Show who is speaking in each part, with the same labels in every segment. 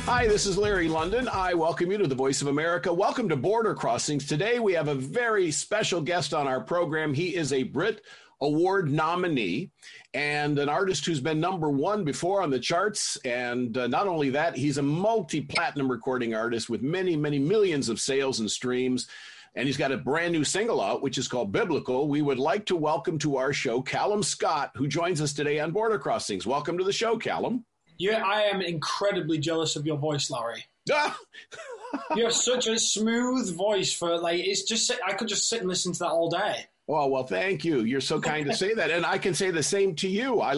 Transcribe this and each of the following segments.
Speaker 1: Hi, this is Larry London. I welcome you to the Voice of America. Welcome to Border Crossings. Today we have a very special guest on our program. He is a Brit Award nominee and an artist who's been #1 before on the charts. And not only that, he's a multi-platinum recording artist with many, many millions of sales and streams. And he's got a brand new single out, which is called Biblical. We would like to welcome to our show Callum Scott, who joins us today on Border Crossings. Welcome to the show, Callum.
Speaker 2: Yeah, I am incredibly jealous of your voice, Larry. You have such a smooth voice for, like, it's just, I could just sit and listen to that all day.
Speaker 1: Oh, well, thank you. You're so kind to say that. And I can say the same to you. I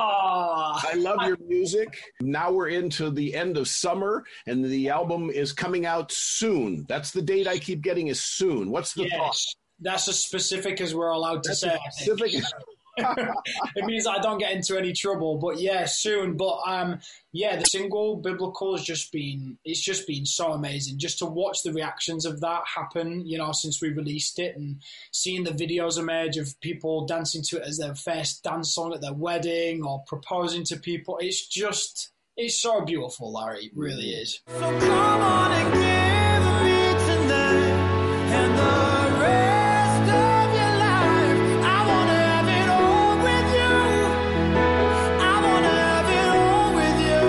Speaker 1: love your music. Now we're into the end of summer and the album is coming out soon. That's the date I keep getting, is soon. What's the thought?
Speaker 2: That's as specific as we're allowed to say.
Speaker 1: Specific.
Speaker 2: It means I don't get into any trouble, but yeah, soon. But the single Biblical has just been so amazing. Just to watch the reactions of that happen, since we released it, and seeing the videos emerge of people dancing to it as their first dance song at their wedding or proposing to people. It's so beautiful, Larry. It really is. So come on and give me tonight and the rest of your life. I wanna have it all with you. I wanna have it all with you.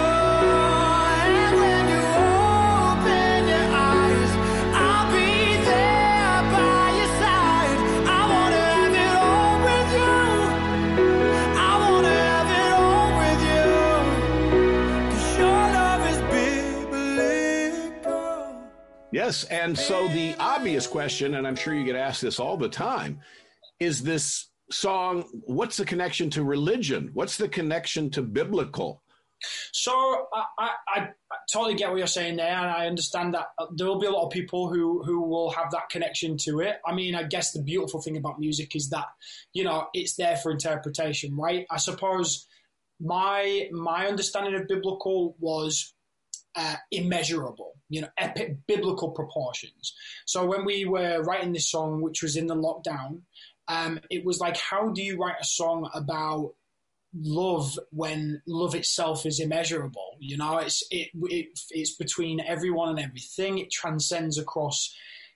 Speaker 2: And when you open your eyes, I'll be there by your side. I wanna have it all with you. I wanna have it all with you. 'Cause your love is biblical. Yes, and so the obvious question, and I'm sure you get asked this all the time, is this song, what's the connection to religion? What's the connection to biblical? So I totally get what you're saying there, and I understand that there will be a lot of people who will have that connection to it. I mean, I guess the beautiful thing about music is that, it's there for interpretation, right? I suppose my understanding of biblical was immeasurable, epic biblical proportions. So when we were writing this song, which was in the lockdown, it was like, how do you write a song about love when love itself is immeasurable? It's between everyone and everything. It transcends across,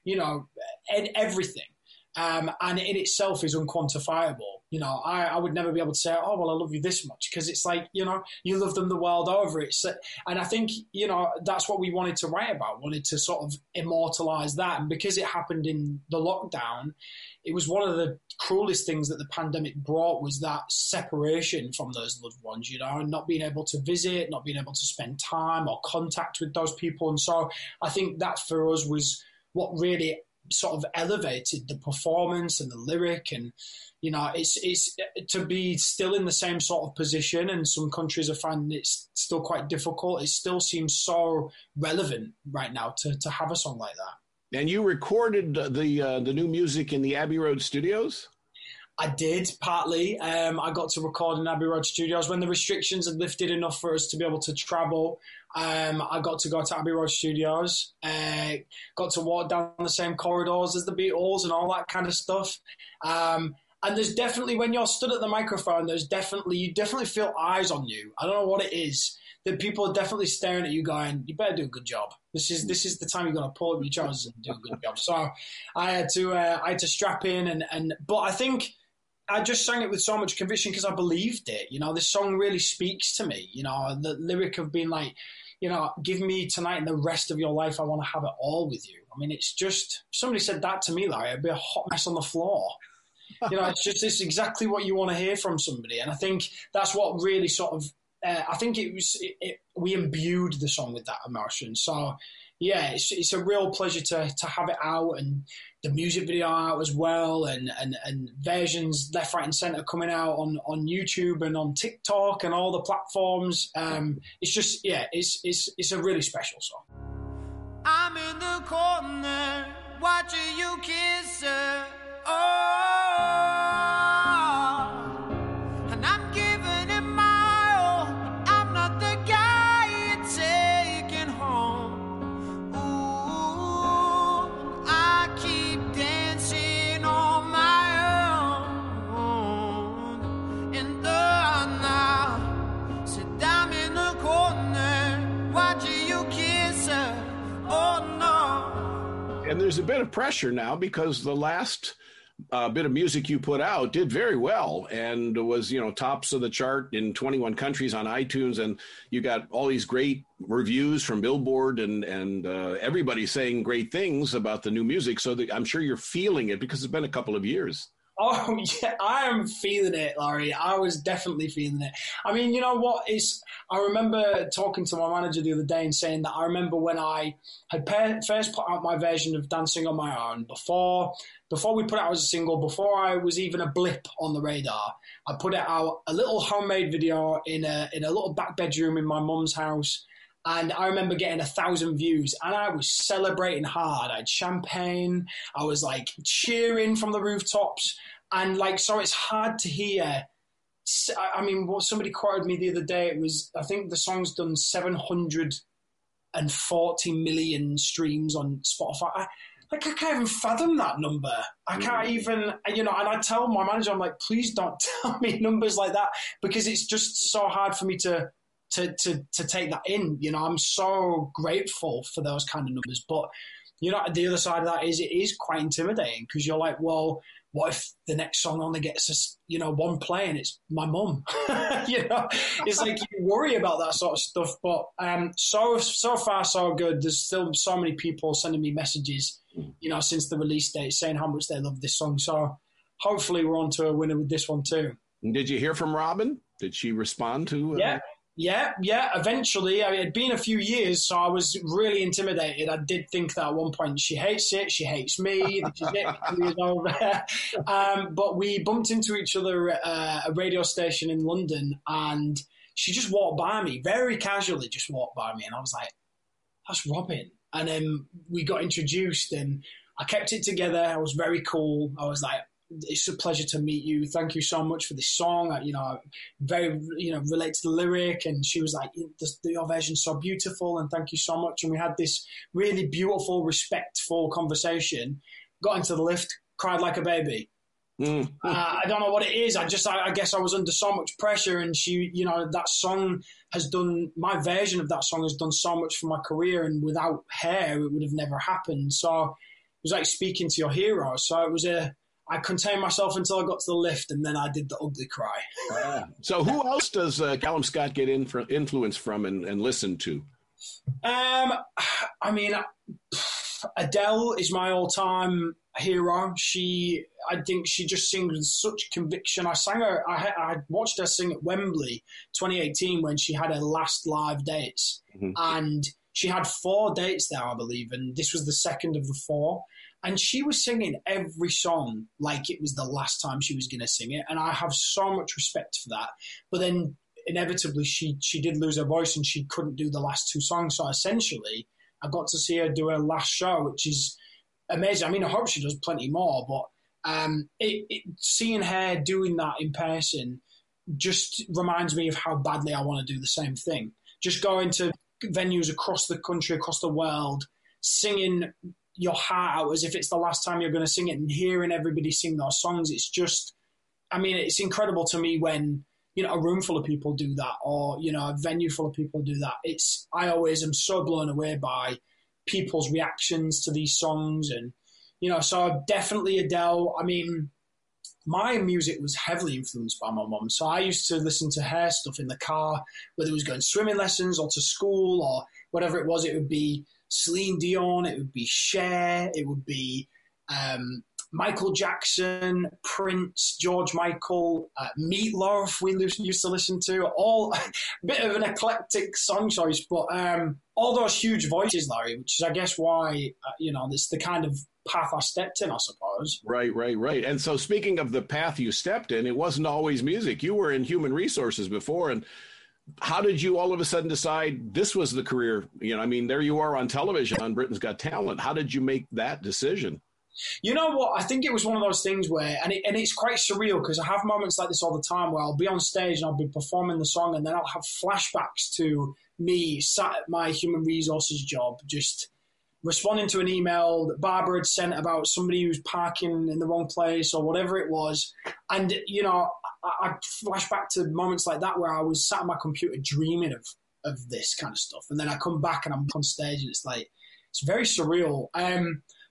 Speaker 2: everything. And in itself is unquantifiable. I would never be able to say, oh, well, I love you this much, because it's like, you love them the world over. And I think, that's what we wanted to write about, wanted to sort of immortalize that. And because it happened in the lockdown, it was one of the cruelest things that the pandemic brought, was that separation from those loved ones, and not being able to visit, not being able to spend time or contact with those people. And so I think that for us was what really sort of elevated the performance and the lyric. And it's to be still in the same sort of position, and some countries are finding it's still quite difficult. It still seems so relevant right now to have a song like that.
Speaker 1: And you recorded the new music in the Abbey Road Studios?
Speaker 2: I did, partly. I got to record in Abbey Road Studios when the restrictions had lifted enough for us to be able to travel. I got to go to Abbey Road Studios, got to walk down the same corridors as the Beatles and all that kind of stuff. And there's definitely, when you're stood at the microphone, you definitely feel eyes on you. I don't know what it is, that people are definitely staring at you going, you better do a good job. This is the time you're going to pull up your trousers and do a good job. So I had to strap in, but I think I just sang it with so much conviction because I believed it. This song really speaks to me. The lyric of being like, give me tonight and the rest of your life, I want to have it all with you. I mean, it's just, somebody said that to me, Larry, I'd be a hot mess on the floor. It's exactly what you want to hear from somebody. And I think that's what really sort of, I think we imbued the song with that emotion. So yeah, it's a real pleasure to have it out, and the music video out as well, and versions left, right, and centre coming out on YouTube and on TikTok and all the platforms. It's just, it's a really special song. I'm in the corner watching you kiss her. And I'm giving it my all, but I'm not the guy you're taking home. Ooh, I keep dancing on my own in the night. Sit down in the corner, watching
Speaker 1: And there's a bit of pressure now because the last bit of music you put out did very well and was, tops of the chart in 21 countries on iTunes. And you got all these great reviews from Billboard and everybody saying great things about the new music. So I'm sure you're feeling it because it's been a couple of years.
Speaker 2: Oh, yeah, I am feeling it, Larry. I was definitely feeling it. I mean, you know what? I remember talking to my manager the other day and saying that I remember when I had first put out my version of Dancing on My Own, before we put it out as a single, before I was even a blip on the radar, I put it out, a little homemade video in a little back bedroom in my mum's house. And I remember getting 1,000 views and I was celebrating hard. I had champagne. I was like cheering from the rooftops. And so it's hard to hear. I mean, what somebody quoted me the other day, it was, I think the song's done 740 million streams on Spotify. I can't even fathom that number. I can't even, and I tell my manager, I'm like, please don't tell me numbers like that because it's just so hard for me to take that in. I'm so grateful for those kind of numbers. But, the other side of that is it is quite intimidating because you're like, well, what if the next song only gets one play and it's my mum? It's like you worry about that sort of stuff. But so far, so good. There's still so many people sending me messages, since the release date saying how much they love this song. So hopefully we're on to a winner with this one too.
Speaker 1: Did you hear from Robin? Did she respond to?
Speaker 2: Yeah. Eventually, it had been a few years, so I was really intimidated. I did think that at one point she hates it, she hates me. This is it. But we bumped into each other at a radio station in London, and she just walked by me, very casually, just walked by me, and I was like, "That's Robin." And then we got introduced, and I kept it together. I was very cool. I was like, it's a pleasure to meet you. Thank you so much for this song. I very, relate to the lyric. And she was like, your version's so beautiful and thank you so much. And we had this really beautiful, respectful conversation, got into the lift, cried like a baby. I don't know what it is. I guess I was under so much pressure and she, that song my version of that song has done so much for my career. And without her, it would have never happened. So it was like speaking to your hero. So it was I contained myself until I got to the lift, and then I did the ugly cry.
Speaker 1: So who else does Callum Scott get influence from and listen to?
Speaker 2: I mean, Adele is my all-time hero. I think she just sings with such conviction. I watched her sing at Wembley 2018 when she had her last live dates. Mm-hmm. And she had 4 dates there, I believe, and this was the second of the 4. And she was singing every song like it was the last time she was going to sing it. And I have so much respect for that. But then inevitably she did lose her voice and she couldn't do the last 2 songs. So essentially I got to see her do her last show, which is amazing. I mean, I hope she does plenty more, but seeing her doing that in person just reminds me of how badly I want to do the same thing. Just going to venues across the country, across the world, singing your heart out as if it's the last time you're going to sing it and hearing everybody sing those songs. It's just, it's incredible to me when, a room full of people do that or, a venue full of people do that. I always am so blown away by people's reactions to these songs. And, so definitely Adele. I mean, my music was heavily influenced by my mum. So I used to listen to her stuff in the car, whether it was going swimming lessons or to school or whatever it was. It would be Celine Dion, it would be Cher, it would be Michael Jackson, Prince, George Michael, Meatloaf we used to listen to, all a bit of an eclectic song choice, but all those huge voices, Larry, which is I guess why, it's the kind of path I stepped in, I suppose.
Speaker 1: Right. And so speaking of the path you stepped in, it wasn't always music. You were in human resources before, and how did you all of a sudden decide this was the career? There you are on television on Britain's Got Talent. How did you make that decision?
Speaker 2: You know what? I think it was one of those things where, and it's quite surreal because I have moments like this all the time where I'll be on stage and I'll be performing the song and then I'll have flashbacks to me sat at my human resources job, just responding to an email that Barbara had sent about somebody who's parking in the wrong place or whatever it was. And, I flash back to moments like that where I was sat at my computer dreaming of this kind of stuff. And then I come back and I'm on stage and it's very surreal.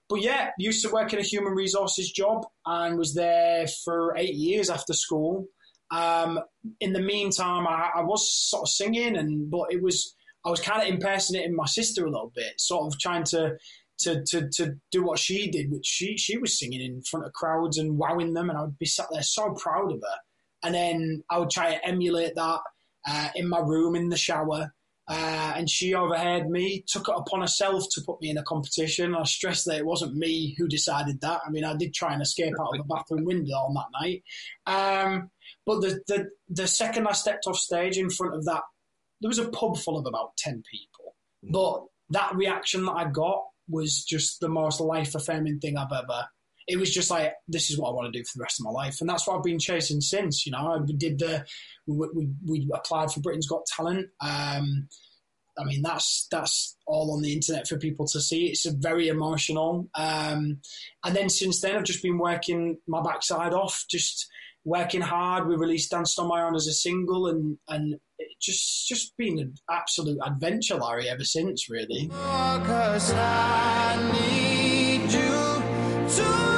Speaker 2: But yeah, used to work in a human resources job and was there for 8 years after school. In the meantime, I was sort of singing, but I was kind of impersonating my sister a little bit, sort of trying to do what she did, which she was singing in front of crowds and wowing them, and I would be sat there so proud of her. And then I would try to emulate that in my room in the shower. And she overheard me, took it upon herself to put me in a competition. I stressed that it wasn't me who decided that. I mean, I did try and escape out of the bathroom window on that night. But the second I stepped off stage in front of that, there was a pub full of about 10 people. But that reaction that I got was just the most life-affirming thing I've ever. It was just like, this is what I want to do for the rest of my life. And that's what I've been chasing since, you know. We applied for Britain's Got Talent. I mean, that's all on the internet for people to see. It's very emotional. And then since then, I've just been working my backside off, just working hard. We released Danced on My Own as a single, and it just been an absolute adventure, Larry, ever since, really. 'Cause I need you to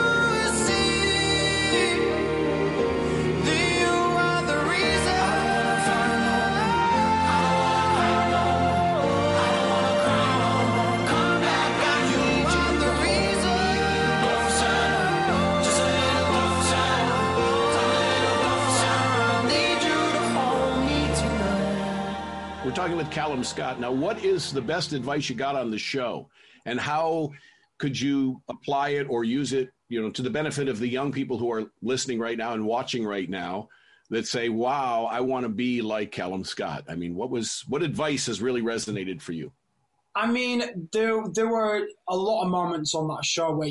Speaker 1: talking with Callum Scott. Now, what is the best advice you got on the show, and how could you apply it or use it, you know, to the benefit of the young people who are listening right now and watching right now that say, wow, I want to be like Callum Scott? I mean, what advice has really resonated for you?
Speaker 2: I mean, there were a lot of moments on that show where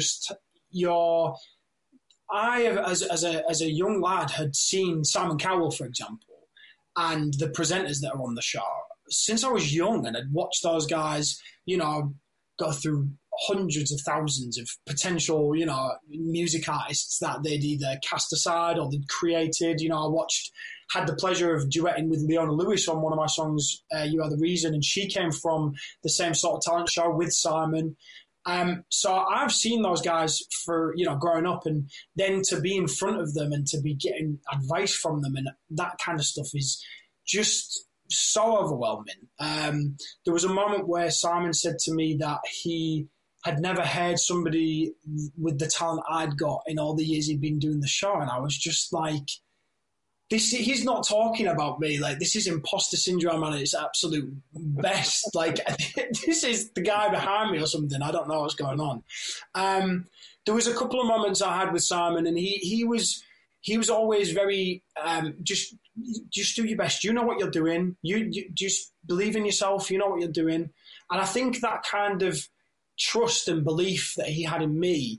Speaker 2: as a young lad, had seen Simon Cowell, for example, and the presenters that are on the show since I was young, and I'd watched those guys, you know, go through hundreds of thousands of potential, you know, music artists that they'd either cast aside or they'd created. You know, had the pleasure of duetting with Leona Lewis on one of my songs, You Are the Reason, and she came from the same sort of talent show with Simon. So I've seen those guys for, you know, growing up, and then to be in front of them and to be getting advice from them and that kind of stuff is just so overwhelming. There was a moment where Simon said to me that he had never heard somebody with the talent I'd got in all the years he'd been doing the show. And I was just like, he's not talking about me. Like, this is imposter syndrome at its absolute best. Like, this is the guy behind me or something. I don't know what's going on. There was a couple of moments I had with Simon, and he was always very, just do your best. You know what you're doing. You just believe in yourself. You know what you're doing. And I think that kind of trust and belief that he had in me,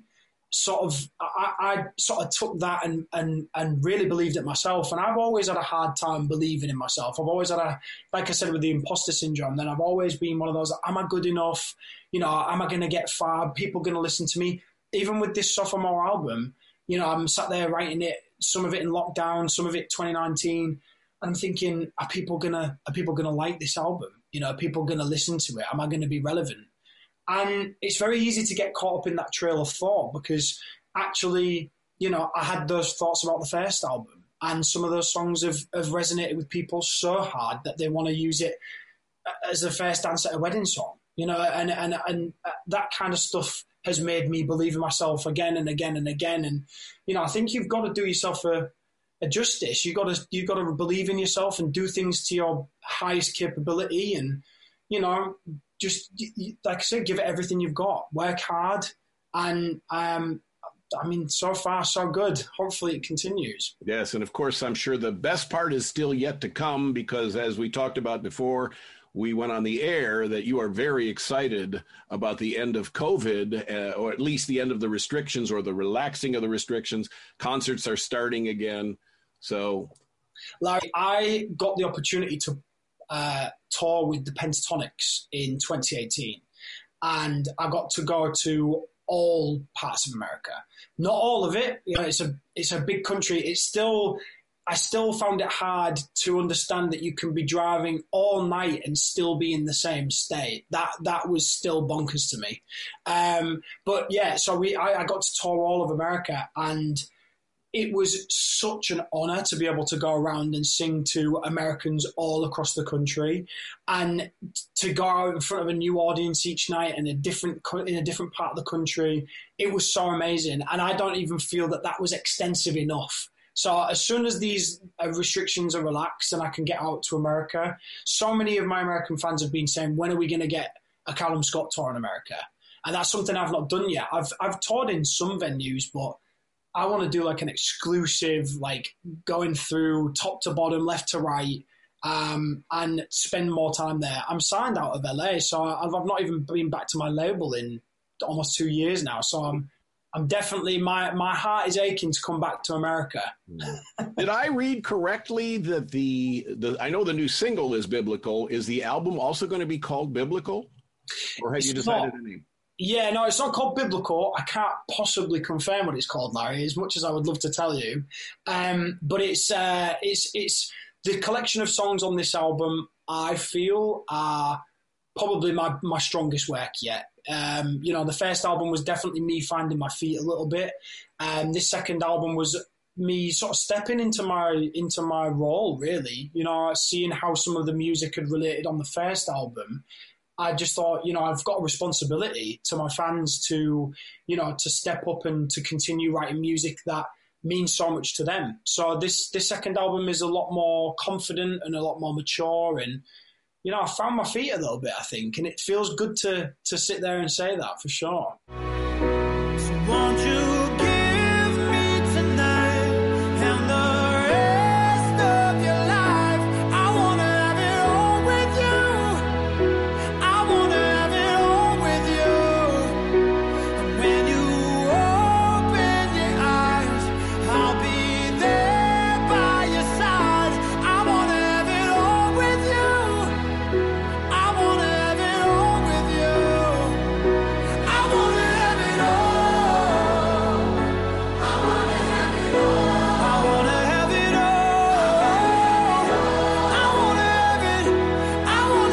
Speaker 2: I sort of took that and really believed it myself. And I've always had a hard time believing in myself. I've always had like I said, with the imposter syndrome, then I've always been one of those, am I good enough? You know, am I going to get far? People going to listen to me? Even with this sophomore album, you know, I'm sat there writing it, some of it in lockdown, some of it 2019. And I'm thinking, are people gonna like this album? You know, are people going to listen to it? Am I going to be relevant? And it's very easy to get caught up in that trail of thought, because actually, you know, I had those thoughts about the first album, and some of those songs have resonated with people so hard that they want to use it as the first dance at a wedding song, you know, and that kind of stuff has made me believe in myself again and again and again. And, you know, I think you've got to do yourself a justice. You've got to believe in yourself and do things to your highest capability, and, you know, just, like I said, give it everything you've got. Work hard. And, I mean, so far, so good. Hopefully it continues.
Speaker 1: Yes, and of course, I'm sure the best part is still yet to come, because as we talked about before we went on the air, that you are very excited about the end of COVID, or at least the end of the restrictions, or the relaxing of the restrictions. Concerts are starting again. So,
Speaker 2: Larry, I got the opportunity to tour with the Pentatonix in 2018, and I got to go to all parts of America. Not all of it, you know. It's a big country. It's still I still found it hard to understand that you can be driving all night and still be in the same state. That was still bonkers to me. But yeah, so I got to tour all of America, and it was such an honor to be able to go around and sing to Americans all across the country, and to go out in front of a new audience each night in a different part of the country. It was so amazing, and I don't even feel that was extensive enough. So as soon as these restrictions are relaxed and I can get out to America, so many of my American fans have been saying, when are we going to get a Callum Scott tour in America? And that's something I've not done yet. I've toured in some venues, but I want to do like an exclusive, like going through top to bottom, left to right, and spend more time there. I'm signed out of LA, so I've not even been back to my label in almost 2 years now. So I'm definitely, my heart is aching to come back to America.
Speaker 1: Did I read correctly that the I know the new single is Biblical. Is the album also going to be called Biblical? Or have you decided a name?
Speaker 2: Yeah, no, it's not called Biblical. I can't possibly confirm what it's called, Larry, as much as I would love to tell you. But it's the collection of songs on this album, I feel, are probably my strongest work yet. The first album was definitely me finding my feet a little bit. This second album was me sort of stepping into my role, really. Seeing how some of the music had related on the first album. I just thought, I've got a responsibility to my fans to step up and to continue writing music that means so much to them. So this second album is a lot more confident and a lot more mature, and I found my feet a little bit, I think, and it feels good to sit there and say that for sure.
Speaker 3: So won't you give me tonight and the rest of your life? I want to have it all with you. I want to have it all with you. And when you open your eyes, I'll be there by your side. I want to have it all with you. I want to have it all with you. I want to have it all. I want to have it all. I want to have it all. I want to have it. I want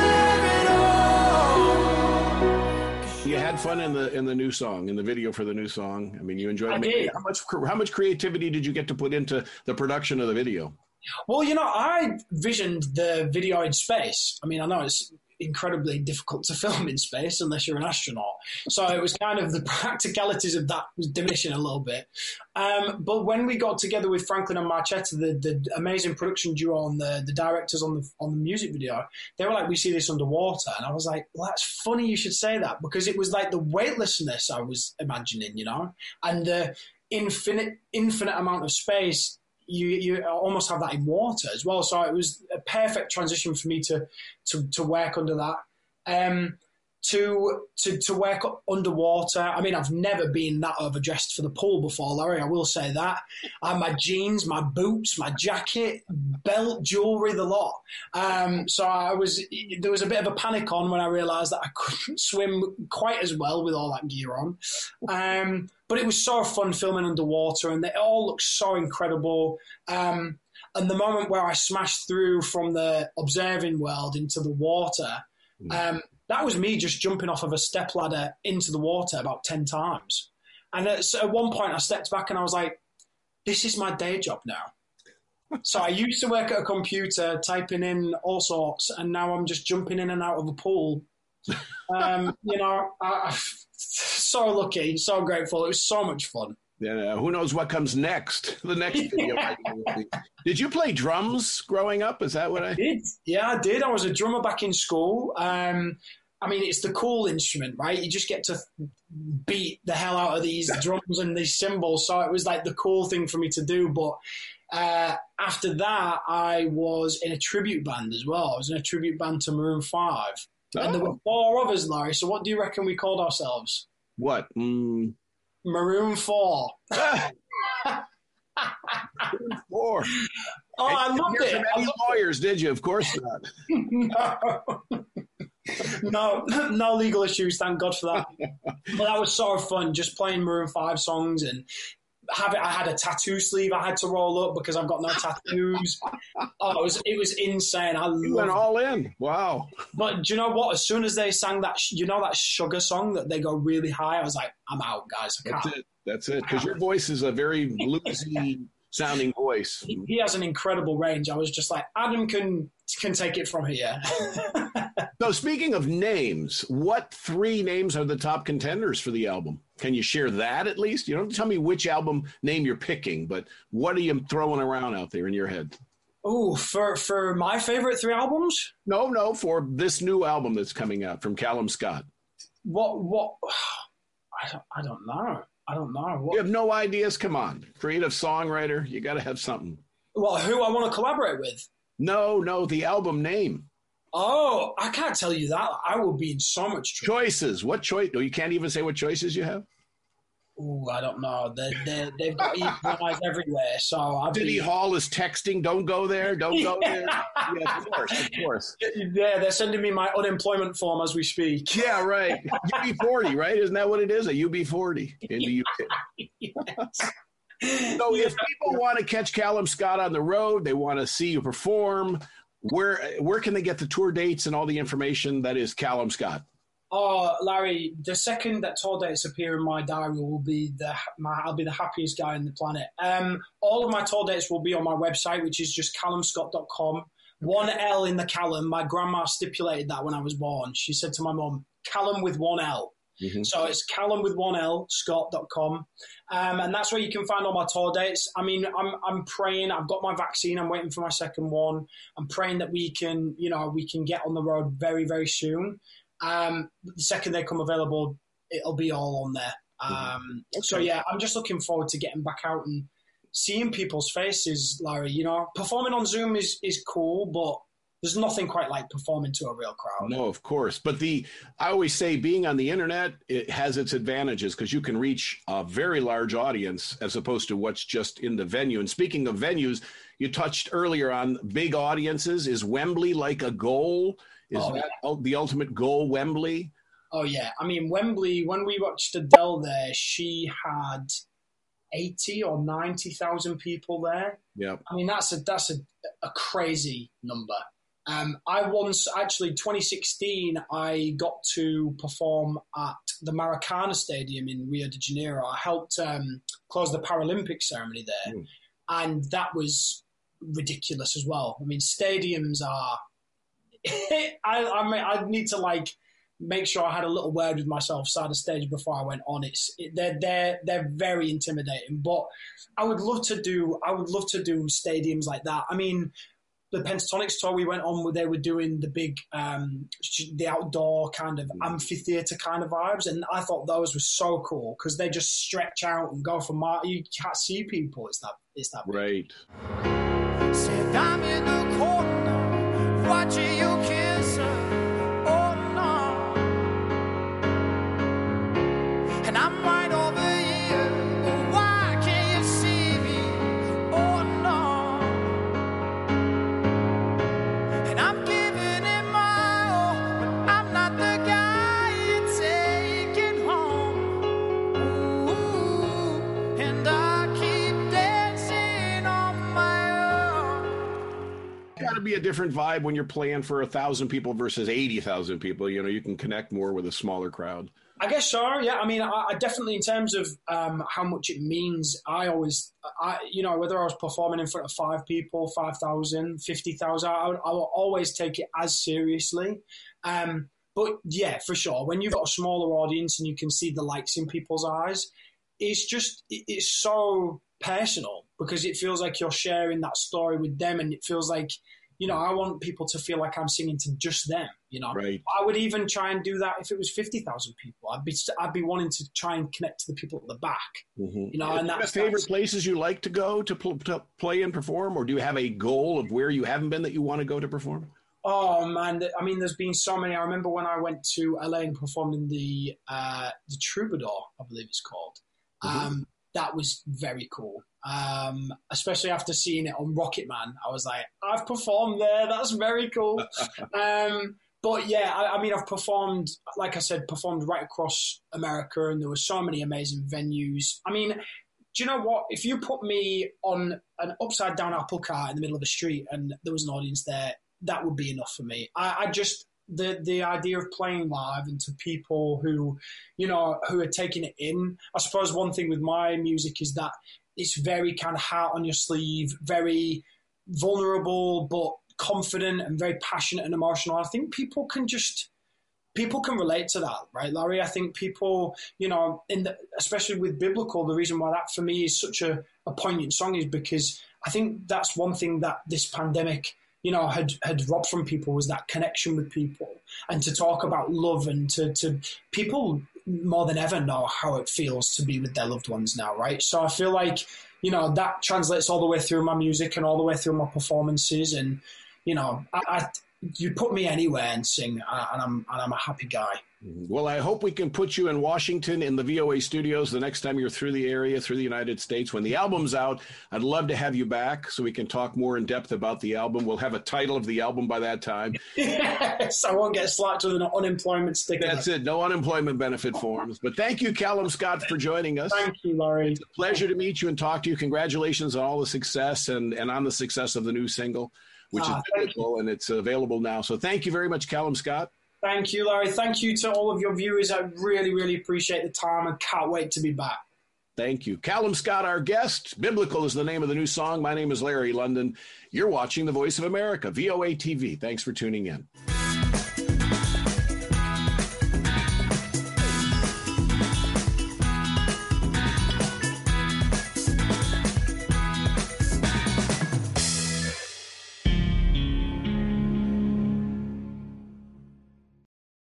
Speaker 3: to have it all.
Speaker 1: You had fun in the new song, in the video for the new song. I mean, you enjoyed it.
Speaker 2: I did.
Speaker 1: How much creativity did you get to put into the production of the video?
Speaker 2: Well, I visioned the video in space. I mean, I know it's incredibly difficult to film in space unless you're an astronaut. So it was kind of the practicalities of that was diminishing a little bit. But when we got together with Franklin and Marchetta, the amazing production duo and the directors on the music video, they were like, we see this underwater. And I was like, well, that's funny you should say that, because it was like the weightlessness I was imagining, and the infinite amount of space. You almost have that in water as well. So it was a perfect transition for me to work under that. To work underwater. I mean, I've never been that overdressed for the pool before, Larry. I will say that. My jeans, my boots, my jacket, belt, jewelry, the lot. So there was a bit of a panic on when I realised that I couldn't swim quite as well with all that gear on. But it was so fun filming underwater, and it all looked so incredible. And the moment where I smashed through from the observing world into the water, that was me just jumping off of a stepladder into the water about 10 times. And at one point I stepped back and I was like, this is my day job now. So I used to work at a computer typing in all sorts, and now I'm just jumping in and out of a pool. I'm so lucky, so grateful. It was so much fun.
Speaker 1: Yeah, who knows what comes next? The next video. Did you play drums growing up? Is that what I
Speaker 2: did? Yeah, I did. I was a drummer back in school. I mean, it's the cool instrument, right? You just get to beat the hell out of these drums and these cymbals. So it was like the cool thing for me to do. But after that, I was in a tribute band as well. I was in a tribute band to Maroon 5. Oh. And there were 4 of us, Larry. So what do you reckon we called ourselves?
Speaker 1: What?
Speaker 2: Maroon 4.
Speaker 1: Maroon 4.
Speaker 2: Oh, I loved it.
Speaker 1: From any lawyers, did you? Of course not.
Speaker 2: No legal issues, thank God for that. But that was so fun, just playing Maroon 5 songs and I had a tattoo sleeve I had to roll up because I've got no tattoos. Oh, it was insane.
Speaker 1: You went all in. Wow.
Speaker 2: But do you know what? As soon as they sang that, that Sugar song that they go really high, I was like, I'm out, guys.
Speaker 1: That's it. Because your voice is a very bluesy sounding voice.
Speaker 2: He has an incredible range. I was just like, Adam can take it from here.
Speaker 1: So speaking of names, what 3 names are the top contenders for the album? Can you share that at least? You don't have to tell me which album name you're picking, but what are you throwing around out there in your head?
Speaker 2: Oh, for my favorite 3 albums?
Speaker 1: No, for this new album that's coming out from Callum Scott.
Speaker 2: What? I don't know.
Speaker 1: You have no ideas? Come on. Creative songwriter, you got to have something.
Speaker 2: Well, who I want to collaborate with?
Speaker 1: No, the album name.
Speaker 2: Oh, I can't tell you that. I will be in so much trouble.
Speaker 1: Choices. What choice? No, you can't even say what choices you have?
Speaker 2: Oh, I don't know. They've got eyes everywhere. So
Speaker 1: City Hall is texting, don't go there, don't go there. Yeah, of course.
Speaker 2: Yeah, they're sending me my unemployment form as we speak.
Speaker 1: Yeah, right. UB40, right? Isn't that what it is? A UB40 in the UK.
Speaker 2: Yes.
Speaker 1: So if people want to catch Callum Scott on the road, they want to see you perform, where can they get the tour dates and all the information that is Callum Scott?
Speaker 2: Oh, Larry, the second that tour dates appear in my diary will be I'll be the happiest guy on the planet. All of my tour dates will be on my website, which is just callumscott.com. 1 L in the Callum. My grandma stipulated that when I was born. She said to my mum, Callum with 1 L. Mm-hmm. So it's Callum with 1 L, scott.com. And that's where you can find all my tour dates. I mean, I'm praying. I've got my vaccine. I'm waiting for my second one. I'm praying that we can get on the road very, very soon. The second they come available, it'll be all on there. Okay. So, yeah, I'm just looking forward to getting back out and seeing people's faces, Larry. Performing on Zoom is cool, but there's nothing quite like performing to a real crowd.
Speaker 1: No, of course. But I always say being on the internet, it has its advantages because you can reach a very large audience as opposed to what's just in the venue. And speaking of venues, you touched earlier on big audiences. Is Wembley like a goal? Is that the ultimate goal, Wembley?
Speaker 2: Oh, yeah. I mean, Wembley, when we watched Adele there, she had 80 or 90,000 people there.
Speaker 1: Yeah.
Speaker 2: I mean, that's a crazy number. I once, actually, 2016, I got to perform at the Maracana Stadium in Rio de Janeiro. I helped close the Paralympic ceremony there. And that was ridiculous as well. I mean, stadiums are... I need to make sure I had a little word with myself side of stage before I went on. They're very intimidating, but I would love to do stadiums like that. I mean, the Pentatonix tour we went on, they were doing the big, the outdoor kind of amphitheater kind of vibes, and I thought those were so cool because they just stretch out and go for miles. You can't see people. It's that big.
Speaker 1: Right.
Speaker 3: Said I'm in the corner, watching you kiss her. Oh no, and I'm right over here. But why can't you see me? Oh no, and I'm giving it my all, but I'm not the guy you're taking home. Ooh, and I keep dancing on my own.
Speaker 1: Got to be a different vibe when you're playing for 1,000 people versus 80,000 people. You can connect more with a smaller crowd.
Speaker 2: I guess so, yeah. I mean, I definitely, in terms of how much it means, whether I was performing in front of 5 people, 5,000, 50,000, I will always take it as seriously. But yeah, for sure, when you've got a smaller audience and you can see the lights in people's eyes, it's so personal because it feels like you're sharing that story with them, and it feels like, I want people to feel like I'm singing to just them,
Speaker 1: Right.
Speaker 2: I would even try and do that if it was 50,000 people. I'd be wanting to try and connect to the people at the back,
Speaker 1: Mm-hmm.
Speaker 2: And that's
Speaker 1: favorite places you like to go to play and perform, or do you have a goal of where you haven't been that you want to go to perform?
Speaker 2: Oh man, I mean, there's been so many. I remember when I went to LA and performed in the Troubadour, I believe it's called. Mm-hmm. That was very cool. Especially after seeing it on Rocket Man, I was like, I've performed there. That's very cool. But yeah, I mean, I've performed, like I said, right across America, and there were so many amazing venues. I mean, do you know what? If you put me on an upside down apple cart in the middle of the street and there was an audience there, that would be enough for me. I just, the idea of playing live and to people who, you know, who are taking it in. I suppose one thing with my music is that it's very kind of heart on your sleeve, very vulnerable, but confident and very passionate and emotional. I think people can relate to that, right, Larry? I think people, you know, especially with Biblical, the reason why that for me is such a poignant song is because I think that's one thing that this pandemic, you know, had robbed from people, was that connection with people, and to talk about love, and to people more than ever know how it feels to be with their loved ones now, right? So I feel like, you know, that translates all the way through my music and all the way through my performances, and you know, you put me anywhere and sing, and I'm a happy guy.
Speaker 1: Well, I hope we can put you in Washington in the VOA studios the next time you're through the area, through the United States. When the album's out, I'd love to have you back so we can talk more in depth about the album. We'll have a title of the album by that time.
Speaker 2: Yes, I won't get slapped with an unemployment sticker.
Speaker 1: That's it. No unemployment benefit forms. But thank you, Callum Scott, for joining us.
Speaker 2: Thank you, Laurie.
Speaker 1: It's a pleasure to meet you and talk to you. Congratulations on all the success and on the success of the new single, which is Biblical, and it's available now. So thank you very much, Callum Scott.
Speaker 2: Thank you, Larry. Thank you to all of your viewers. I really, really appreciate the time and can't wait to be back.
Speaker 1: Thank you. Callum Scott, our guest. Biblical is the name of the new song. My name is Larry London. You're watching The Voice of America, VOA TV. Thanks for tuning in.